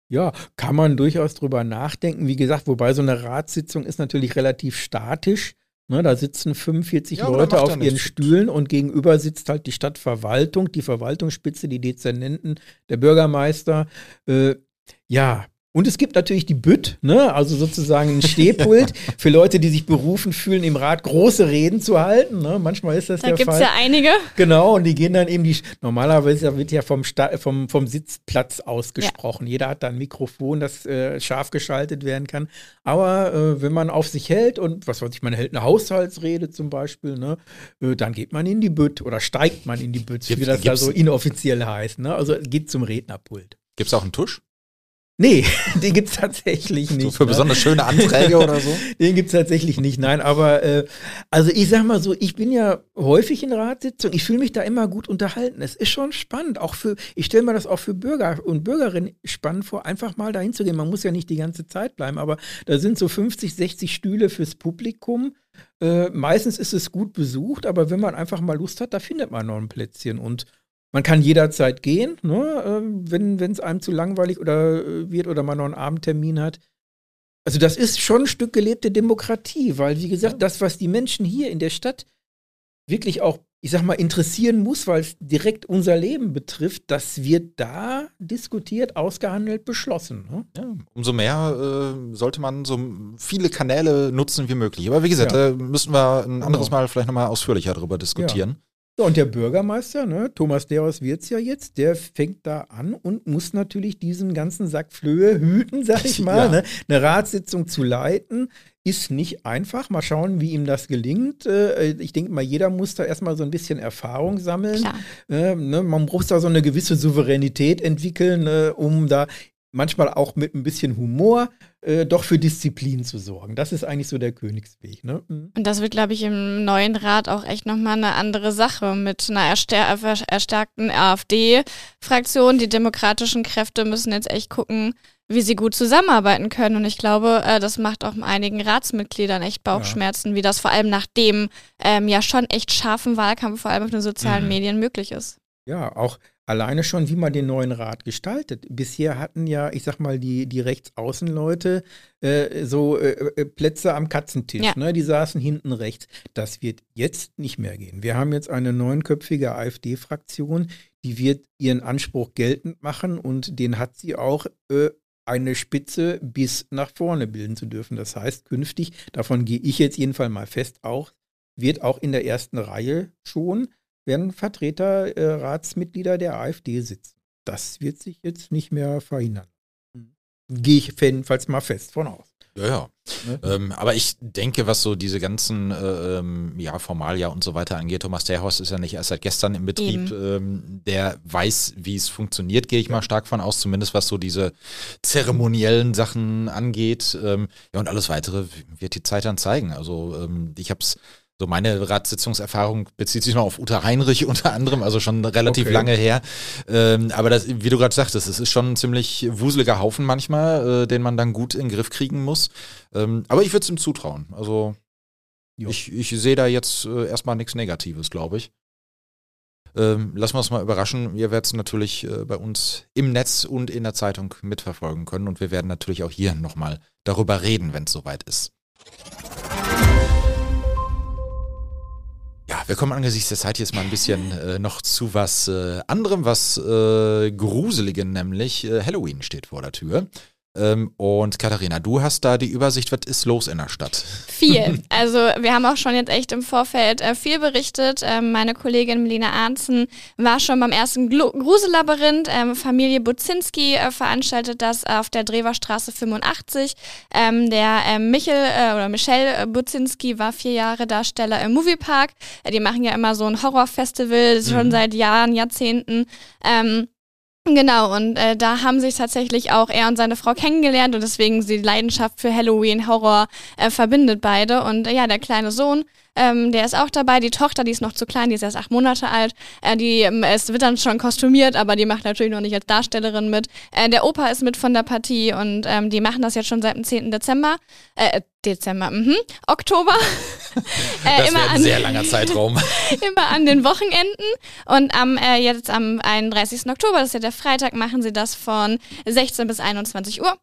Ja, kann man durchaus drüber nachdenken. Wie gesagt, wobei so eine Ratssitzung ist natürlich relativ statisch. Ne, da sitzen fünfundvierzig Ja, aber Leute da macht auf er ihren nichts. Stühlen und gegenüber sitzt halt die Stadtverwaltung, die Verwaltungsspitze, die Dezernenten, der Bürgermeister. Äh, ja, und es gibt natürlich die Bütt, ne, also sozusagen ein Stehpult für Leute, die sich berufen fühlen, im Rat große Reden zu halten. Ne? Manchmal ist das Da der gibt es Fall. ja einige. Genau, und die gehen dann eben die. Normalerweise wird ja vom, Sta vom, vom Sitzplatz ausgesprochen. Ja. Jeder hat da ein Mikrofon, das äh, scharf geschaltet werden kann. Aber äh, wenn man auf sich hält und, was weiß ich, man hält eine Haushaltsrede zum Beispiel, ne, äh, dann geht man in die Bütt oder steigt man in die Bütt, wie das da so inoffiziell heißt. Ne? Also geht zum Rednerpult. Gibt es auch einen Tusch? Nee, den gibt es tatsächlich nicht. So für ne? besonders schöne Anträge oder so? Den gibt es tatsächlich nicht, nein. Aber äh, also ich sag mal so, ich bin ja häufig in Ratssitzungen, ich fühle mich da immer gut unterhalten. Es ist schon spannend, auch für, ich stelle mir das auch für Bürger und Bürgerinnen spannend vor, einfach mal dahin zu gehen. Man muss ja nicht die ganze Zeit bleiben, aber da sind so fünfzig, sechzig Stühle fürs Publikum. Äh, meistens ist es gut besucht, aber wenn man einfach mal Lust hat, da findet man noch ein Plätzchen. Und man kann jederzeit gehen, ne, wenn es einem zu langweilig oder äh, wird oder man noch einen Abendtermin hat. Also das ist schon ein Stück gelebte Demokratie, weil, wie gesagt, ja. das, was die Menschen hier in der Stadt wirklich auch, ich sag mal, interessieren muss, weil es direkt unser Leben betrifft, das wird da diskutiert, ausgehandelt, beschlossen. Ne? Ja, umso mehr äh, sollte man so viele Kanäle nutzen wie möglich. Aber wie gesagt, ja. da müssen wir ein anderes genau. Mal vielleicht nochmal ausführlicher darüber diskutieren. Ja. So, und der Bürgermeister, ne, Thomas Deraus wird's ja jetzt, der fängt da an und muss natürlich diesen ganzen Sack Flöhe hüten, sag ich mal. Ja. Ne? Eine Ratssitzung zu leiten ist nicht einfach. Mal schauen, wie ihm das gelingt. Ich denke mal, jeder muss da erstmal so ein bisschen Erfahrung sammeln. Äh, ne? Man muss da so eine gewisse Souveränität entwickeln, äh, um da manchmal auch mit ein bisschen Humor äh, doch für Disziplin zu sorgen. Das ist eigentlich so der Königsweg. Ne? Mhm. Und das wird, glaube ich, im neuen Rat auch echt nochmal eine andere Sache mit einer erstär- erstärkten AfD-Fraktion. Die demokratischen Kräfte müssen jetzt echt gucken, wie sie gut zusammenarbeiten können. Und ich glaube, äh, das macht auch einigen Ratsmitgliedern echt Bauchschmerzen, ja. wie das vor allem nach dem ähm, ja schon echt scharfen Wahlkampf, vor allem auf den sozialen mhm. Medien, möglich ist. Ja, auch alleine schon, wie man den neuen Rat gestaltet. Bisher hatten ja, ich sag mal, die, die Rechtsaußenleute äh, so äh, Plätze am Katzentisch. Ja. Ne? Die saßen hinten rechts. Das wird jetzt nicht mehr gehen. Wir haben jetzt eine neunköpfige AfD-Fraktion, die wird ihren Anspruch geltend machen und den hat sie auch äh, eine Spitze bis nach vorne bilden zu dürfen. Das heißt, künftig, davon gehe ich jetzt jedenfalls mal fest, auch wird auch in der ersten Reihe schon werden Vertreter, äh, Ratsmitglieder der AfD sitzen. Das wird sich jetzt nicht mehr verhindern. Gehe ich jedenfalls mal fest von aus. Ja, ja. Ne? Ähm, aber ich denke, was so diese ganzen äh, ähm, ja, Formalia und so weiter angeht, Thomas Deraus ist ja nicht erst seit gestern im Betrieb. Ähm, der weiß, wie es funktioniert, gehe ich ja. mal stark von aus, zumindest was so diese zeremoniellen Sachen angeht. Ähm, ja, und alles Weitere wird die Zeit dann zeigen. Also ähm, ich habe es So meine Ratssitzungserfahrung bezieht sich noch auf Uta Heinrich unter anderem, also schon relativ okay. lange her. Ähm, aber das, wie du gerade sagtest, es ist schon ein ziemlich wuseliger Haufen manchmal, äh, den man dann gut in den Griff kriegen muss. Ähm, aber ich würde es ihm zutrauen. Also jo. ich, ich sehe da jetzt äh, erstmal nichts Negatives, glaube ich. Ähm, lassen wir uns mal überraschen. Ihr werdet es natürlich äh, bei uns im Netz und in der Zeitung mitverfolgen können. Und wir werden natürlich auch hier nochmal darüber reden, wenn es soweit ist. Ja, wir kommen angesichts der Zeit jetzt mal ein bisschen äh, noch zu was äh, anderem, was äh, Gruseligen, nämlich äh, Halloween steht vor der Tür. Ähm, und Katharina, du hast da die Übersicht, was ist los in der Stadt? Viel. Also wir haben auch schon jetzt echt im Vorfeld äh, viel berichtet. Ähm, meine Kollegin Melina Arnzen war schon beim ersten Glu- Grusellabyrinth. Ähm, Familie Buzinski äh, veranstaltet das auf der Drewerstraße fünfundachtzig. Ähm, der äh, Michel äh, oder Michel Buzinski war vier Jahre Darsteller im Moviepark. Äh, die machen ja immer so ein Horrorfestival, mhm. schon seit Jahren, Jahrzehnten. Ähm, Genau, und äh, da haben sich tatsächlich auch er und seine Frau kennengelernt und deswegen die Leidenschaft für Halloween, Horror äh, verbindet beide. Und äh, ja, der kleine Sohn, ähm, der ist auch dabei. Die Tochter, die ist noch zu klein, die ist erst acht Monate alt. Äh, die ähm, es wird dann schon kostümiert, aber die macht natürlich noch nicht als Darstellerin mit. Äh, der Opa ist mit von der Partie und ähm, die machen das jetzt schon seit dem zehnten Dezember. Äh, Dezember, mhm. Oktober. äh, das immer wäre ein an, sehr langer Zeitraum. immer an den Wochenenden. Und am äh, jetzt am einunddreißigsten Oktober, das ist ja der Freitag, machen sie das von sechzehn bis einundzwanzig Uhr.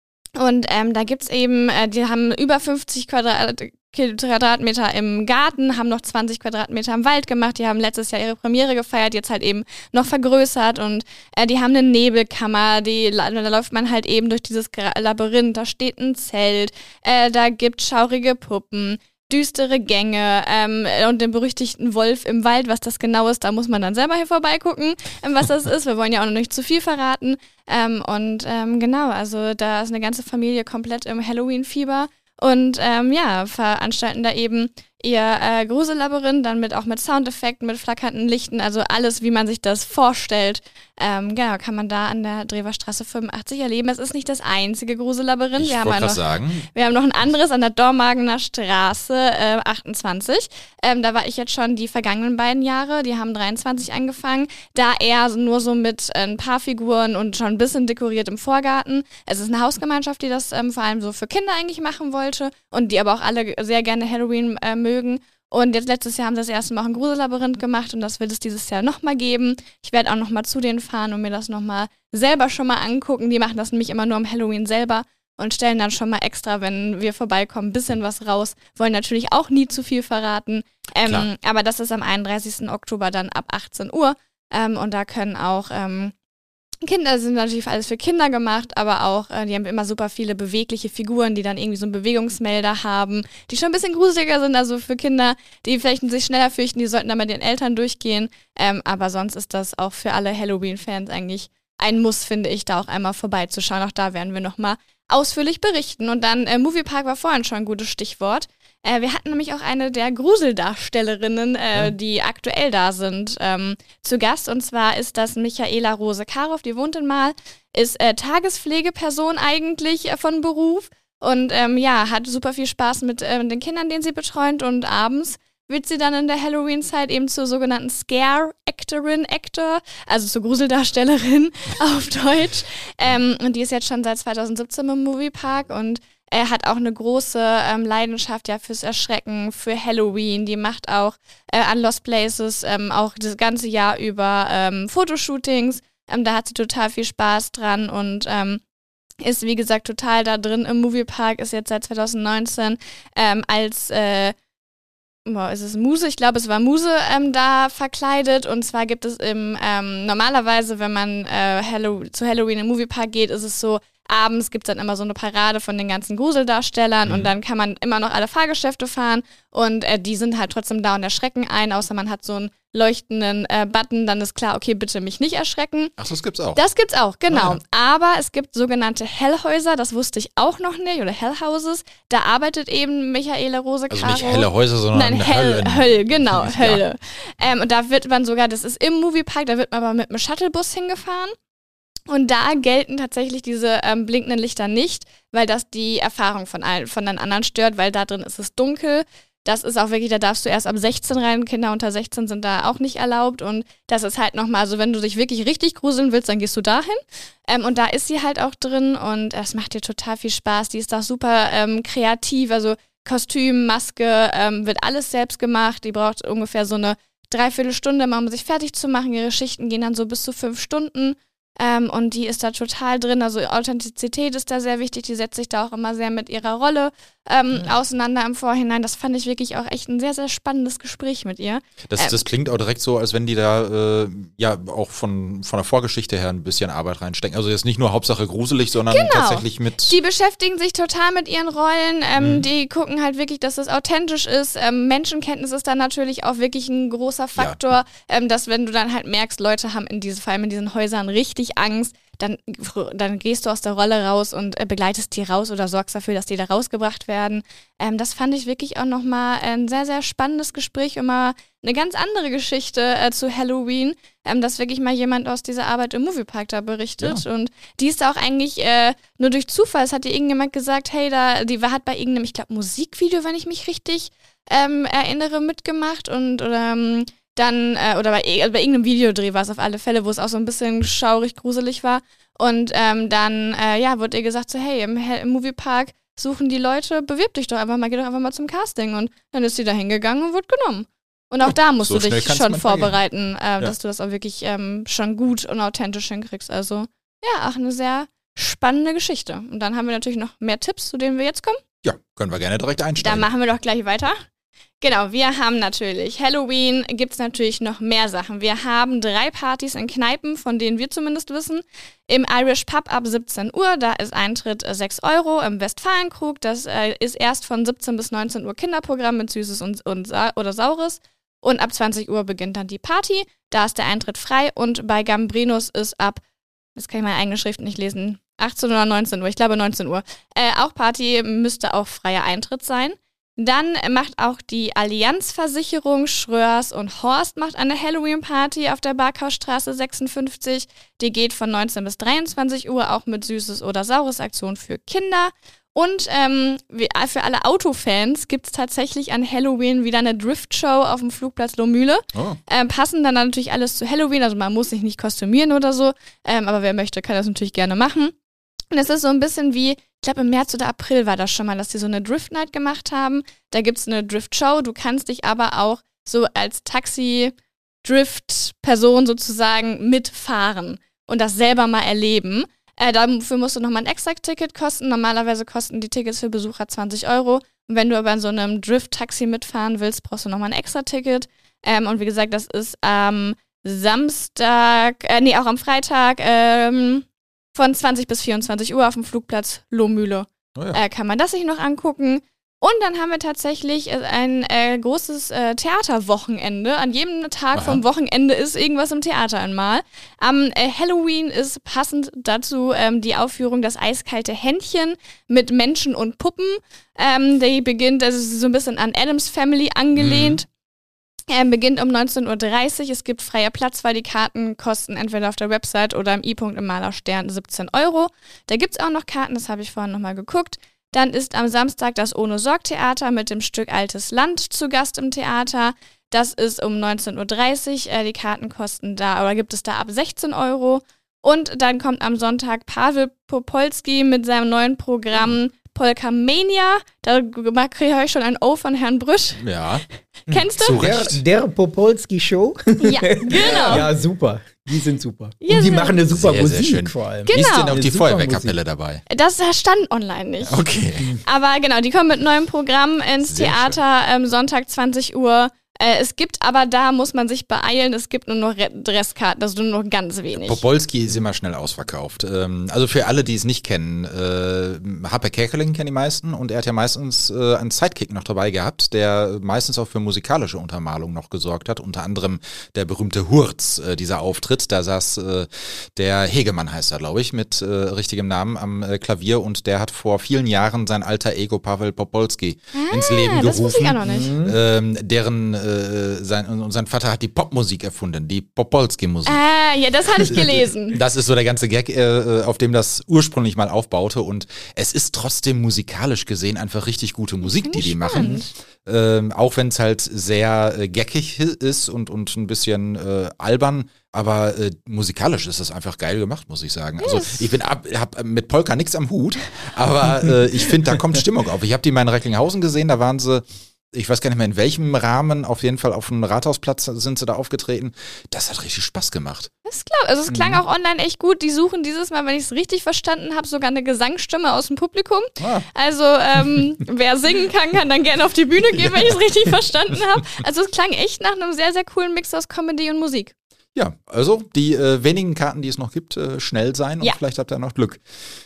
Und ähm, da gibt's eben, äh, die haben über fünfzig Quadrat, Quadratmeter im Garten, haben noch zwanzig Quadratmeter im Wald gemacht. Die haben letztes Jahr ihre Premiere gefeiert, jetzt halt eben noch vergrößert. Und äh, die haben eine Nebelkammer, die, da läuft man halt eben durch dieses Labyrinth. Da steht ein Zelt, äh, da gibt's schaurige Puppen, düstere Gänge ähm, und den berüchtigten Wolf im Wald. Was das genau ist, da muss man dann selber hier vorbeigucken, ähm, was das ist. Wir wollen ja auch noch nicht zu viel verraten. Ähm, und ähm, genau, also da ist eine ganze Familie komplett im Halloween-Fieber. Und ähm, ja, veranstalten da eben ihr äh, Grusellabyrinth, dann mit auch mit Soundeffekten, mit flackernden Lichten, also alles, wie man sich das vorstellt. Ähm, genau, kann man da an der Drewerstraße fünfundachtzig erleben. Es ist nicht das einzige Grusellabyrinth. Ich Wir haben wollte ja gerade noch, sagen. wir haben noch ein anderes an der Dormagener Straße äh, achtundzwanzig. Ähm, da war ich jetzt schon die vergangenen beiden Jahre. Die haben dreiundzwanzig angefangen. Da eher so, nur so mit äh, ein paar Figuren und schon ein bisschen dekoriert im Vorgarten. Es ist eine Hausgemeinschaft, die das ähm, vor allem so für Kinder eigentlich machen wollte und die aber auch alle sehr gerne Halloween äh, mögen. Und jetzt letztes Jahr haben sie das erste Mal auch ein Grusellabyrinth gemacht und das wird es dieses Jahr nochmal geben. Ich werde auch nochmal zu denen fahren und mir das nochmal selber schon mal angucken. Die machen das nämlich immer nur am Halloween selber und stellen dann schon mal extra, wenn wir vorbeikommen, ein bisschen was raus. Wollen natürlich auch nie zu viel verraten. Ähm, aber das ist am einunddreißigsten Oktober dann ab achtzehn Uhr. Ähm, und da können auch ähm, Kinder, sind natürlich alles für Kinder gemacht, aber auch, äh, die haben immer super viele bewegliche Figuren, die dann irgendwie so einen Bewegungsmelder haben, die schon ein bisschen gruseliger sind, also für Kinder, die vielleicht sich schneller fürchten, die sollten dann mit den Eltern durchgehen. Ähm, aber sonst ist das auch für alle Halloween-Fans eigentlich ein Muss, finde ich, da auch einmal vorbeizuschauen. Auch da werden wir nochmal ausführlich berichten. Und dann, äh, Moviepark war vorhin schon ein gutes Stichwort. Äh, wir hatten nämlich auch eine der Gruseldarstellerinnen, äh, die aktuell da sind, ähm, zu Gast. Und zwar ist das Michaela Rose-Karow, die wohnt in Marl, ist äh, Tagespflegeperson eigentlich äh, von Beruf und ähm, ja, hat super viel Spaß mit äh, den Kindern, denen sie betreut. Und abends wird sie dann in der Halloween-Zeit eben zur sogenannten Scare-Actorin, Actor, also zur Gruseldarstellerin auf Deutsch. Ähm, und die ist jetzt schon seit zweitausendsiebzehn im Moviepark und er hat auch eine große ähm, Leidenschaft ja fürs Erschrecken, für Halloween. Die macht auch äh, an Lost Places ähm, auch das ganze Jahr über ähm, Fotoshootings. Ähm, da hat sie total viel Spaß dran und ähm, ist, wie gesagt, total da drin im Moviepark, ist jetzt seit zweitausendneunzehn ähm, als äh, Boah, ist es Muse? Ich glaube, es war Muse ähm, da verkleidet. Und zwar gibt es im, ähm, normalerweise, wenn man äh, Hallow- zu Halloween im Moviepark geht, ist es so, abends gibt es dann immer so eine Parade von den ganzen Gruseldarstellern mhm. und dann kann man immer noch alle Fahrgeschäfte fahren und äh, die sind halt trotzdem da und erschrecken einen, außer man hat so einen leuchtenden äh, Button, dann ist klar, okay, bitte mich nicht erschrecken. Ach, das gibt's auch. Das gibt's auch, genau. Ah, ja. Aber es gibt sogenannte Hellhäuser, das wusste ich auch noch nicht, oder Hellhouses. Da arbeitet eben Michaela Rose-Karow. Also nicht helle Häuser, sondern Nein, Hell, Höllen. Höll, genau, Ja. Hölle. Ähm, und da wird man sogar, das ist im Moviepark, da wird man aber mit einem Shuttlebus hingefahren. Und da gelten tatsächlich diese ähm, blinkenden Lichter nicht, weil das die Erfahrung von, allen, von den anderen stört, weil da drin ist es dunkel. Das ist auch wirklich, da darfst du erst ab sechzehn rein, Kinder unter sechzehn sind da auch nicht erlaubt und das ist halt nochmal, also wenn du dich wirklich richtig gruseln willst, dann gehst du dahin ähm, und da ist sie halt auch drin und das macht dir total viel Spaß, die ist auch super ähm, kreativ, also Kostüm, Maske, ähm, wird alles selbst gemacht, die braucht ungefähr so eine Dreiviertelstunde, um sich fertig zu machen, ihre Schichten gehen dann so bis zu fünf Stunden. Ähm, und die ist da total drin, also Authentizität ist da sehr wichtig, die setzt sich da auch immer sehr mit ihrer Rolle ähm, ja. auseinander im Vorhinein. Das fand ich wirklich auch echt ein sehr, sehr spannendes Gespräch mit ihr. Das, ähm, das klingt auch direkt so, als wenn die da äh, ja auch von, von der Vorgeschichte her ein bisschen Arbeit reinstecken. Also jetzt nicht nur Hauptsache gruselig, sondern genau. tatsächlich mit... Die beschäftigen sich total mit ihren Rollen, ähm, mhm. die gucken halt wirklich, dass das authentisch ist. Ähm, Menschenkenntnis ist dann natürlich auch wirklich ein großer Faktor, ja. ähm, dass wenn du dann halt merkst, Leute haben in diese, vor allem in diesen Häusern richtig Angst, dann, dann gehst du aus der Rolle raus und äh, begleitest die raus oder sorgst dafür, dass die da rausgebracht werden. Ähm, das fand ich wirklich auch nochmal ein sehr, sehr spannendes Gespräch und mal eine ganz andere Geschichte äh, zu Halloween, ähm, dass wirklich mal jemand aus dieser Arbeit im Moviepark da berichtet. Ja. Und die ist da auch eigentlich äh, nur durch Zufall, es hat ihr irgendjemand gesagt, hey, da, die war, hat bei irgendeinem, ich glaube, Musikvideo, wenn ich mich richtig ähm, erinnere, mitgemacht und oder ähm, dann, äh, oder bei, bei irgendeinem Videodreh war es auf alle Fälle, wo es auch so ein bisschen schaurig, gruselig war. Und ähm, dann, äh, ja, wurde ihr gesagt so, hey, im, im Moviepark suchen die Leute, bewirb dich doch einfach mal, geh doch einfach mal zum Casting. Und dann ist sie da hingegangen und wird genommen. Und auch da musst so du dich schnell schon vorbereiten, äh, ja. dass du das auch wirklich ähm, schon gut und authentisch hinkriegst. Also ja, auch eine sehr spannende Geschichte. Und dann haben wir natürlich noch mehr Tipps, zu denen wir jetzt kommen. Ja, können wir gerne direkt einsteigen. Da machen wir doch gleich weiter. Genau, wir haben natürlich Halloween, gibt es natürlich noch mehr Sachen. Wir haben drei Partys in Kneipen, von denen wir zumindest wissen. Im Irish Pub ab siebzehn Uhr, da ist Eintritt äh, sechs Euro. Im Westfalenkrug, das äh, ist erst von siebzehn bis neunzehn Uhr Kinderprogramm mit Süßes und, und Sa- oder Saures. Und ab zwanzig Uhr beginnt dann die Party. Da ist der Eintritt frei. Und bei Gambrinus ist ab, jetzt kann ich meine eigene Schrift nicht lesen, achtzehn oder neunzehn Uhr, ich glaube neunzehn Uhr. Äh, auch Party, müsste auch freier Eintritt sein. Dann macht auch die Allianzversicherung Schröers und Horst macht eine Halloween-Party auf der Barkhausstraße sechsundfünfzig. Die geht von neunzehn bis dreiundzwanzig Uhr, auch mit Süßes oder Saures Aktion für Kinder. Und ähm, für alle Autofans gibt es tatsächlich an Halloween wieder eine Drift-Show auf dem Flugplatz Lohmühle. Oh. Ähm, passen dann natürlich alles zu Halloween, also man muss sich nicht kostümieren oder so, ähm, aber wer möchte, kann das natürlich gerne machen. Und es ist so ein bisschen wie, ich glaube im März oder April war das schon mal, dass die so eine Drift-Night gemacht haben. Da gibt es eine Drift-Show, du kannst dich aber auch so als Taxi-Drift-Person sozusagen mitfahren und das selber mal erleben. Äh, dafür musst du nochmal ein Extra-Ticket kosten. Normalerweise kosten die Tickets für Besucher zwanzig Euro. Und wenn du aber in so einem Drift-Taxi mitfahren willst, brauchst du nochmal ein Extra-Ticket. Ähm, und wie gesagt, das ist am Samstag, äh, nee, auch am Freitag, ähm, von zwanzig bis vierundzwanzig Uhr auf dem Flugplatz Lohmühle. Oh ja. äh, kann man das sich noch angucken. Und dann haben wir tatsächlich ein äh, großes äh, Theaterwochenende. An jedem Tag Aha. vom Wochenende ist irgendwas im Theater einmal. Am äh, Halloween ist passend dazu ähm, die Aufführung Das eiskalte Händchen mit Menschen und Puppen. Ähm, die beginnt, das ist so ein bisschen an Addams Family angelehnt. Mhm. Er beginnt um neunzehn Uhr dreißig. Es gibt freier Platz, weil die Karten kosten entweder auf der Website oder im I-Punkt im Malerstern siebzehn Euro. Da gibt es auch noch Karten, das habe ich vorhin nochmal geguckt. Dann ist am Samstag das Ohne-Sorg-Theater mit dem Stück Altes Land zu Gast im Theater. Das ist um neunzehn Uhr dreißig. Äh, die Karten kosten da, oder gibt es da ab sechzehn Euro. Und dann kommt am Sonntag Pavel Popolski mit seinem neuen Programm Polka Mania. Da kriege ich schon ein O von Herrn Brüsch. Ja. Kennst du? Der, der Popolski Show? Ja, genau. Ja, super. Die sind super. Ja, und die machen eine super sehr, Musik sehr vor allem. Genau. Wie ist denn auch Eine die super Feuerwehrkapelle Musik. dabei? Das stand online nicht. Okay. Aber genau, die kommen mit neuem Programm ins Sehr Theater, ähm, Sonntag zwanzig Uhr. Äh, es gibt aber, da muss man sich beeilen, es gibt nur noch Re- Dresskarten, also nur noch ganz wenig. Popolski ist immer schnell ausverkauft. Ähm, also für alle, die es nicht kennen, äh, Happe Kerkeling kennen die meisten und er hat ja meistens äh, einen Sidekick noch dabei gehabt, der meistens auch für musikalische Untermalung noch gesorgt hat. Unter anderem der berühmte Hurz, äh, dieser Auftritt. Da saß äh, der Hegemann, heißt er, glaube ich, mit äh, richtigem Namen am äh, Klavier und der hat vor vielen Jahren sein alter Ego Pavel Popolski ah, ins Leben das gerufen. wusste ich auch noch nicht. Ähm, deren äh, sein, und sein Vater hat die Popmusik erfunden, die Popolski-Musik. Ah, ja, das hatte ich gelesen. Das ist so der ganze Gag, äh, auf dem das ursprünglich mal aufbaute und es ist trotzdem musikalisch gesehen einfach richtig gute Musik, die die machen. Ähm, auch wenn es halt sehr äh, gackig ist und, und ein bisschen äh, albern, aber äh, musikalisch ist das einfach geil gemacht, muss ich sagen. Also ich bin ab, hab mit Polka nichts am Hut, aber äh, ich finde, da kommt Stimmung auf. Ich habe die mal in Recklinghausen gesehen, da waren sie, ich weiß gar nicht mehr in welchem Rahmen, auf jeden Fall auf dem Rathausplatz sind sie da aufgetreten. Das hat richtig Spaß gemacht. Das klar, also es klang Mhm. auch online echt gut. Die suchen dieses Mal, wenn ich es richtig verstanden habe, sogar eine Gesangsstimme aus dem Publikum. Ah. Also ähm, wer singen kann, kann dann gerne auf die Bühne gehen, wenn ich es richtig verstanden habe. Also es klang echt nach einem sehr, sehr coolen Mix aus Comedy und Musik. Ja, also die äh, wenigen Karten, die es noch gibt, äh, schnell sein und Ja. vielleicht habt ihr noch Glück.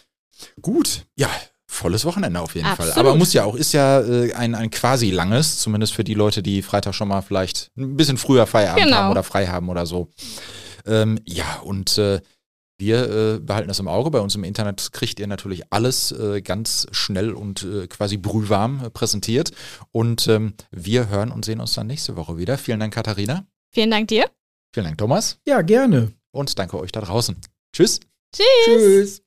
Gut, ja, volles Wochenende auf jeden Absolut. Fall. Aber muss ja auch, ist ja äh, ein, ein quasi langes, zumindest für die Leute, die Freitag schon mal vielleicht ein bisschen früher Feierabend Genau. haben oder frei haben oder so. Ähm, ja, und äh, wir äh, behalten das im Auge. Bei uns im Internet kriegt ihr natürlich alles äh, ganz schnell und äh, quasi brühwarm äh, präsentiert. Und ähm, wir hören und sehen uns dann nächste Woche wieder. Vielen Dank, Katharina. Vielen Dank dir. Vielen Dank, Thomas. Ja, gerne. Und danke euch da draußen. Tschüss. Tschüss. Tschüss.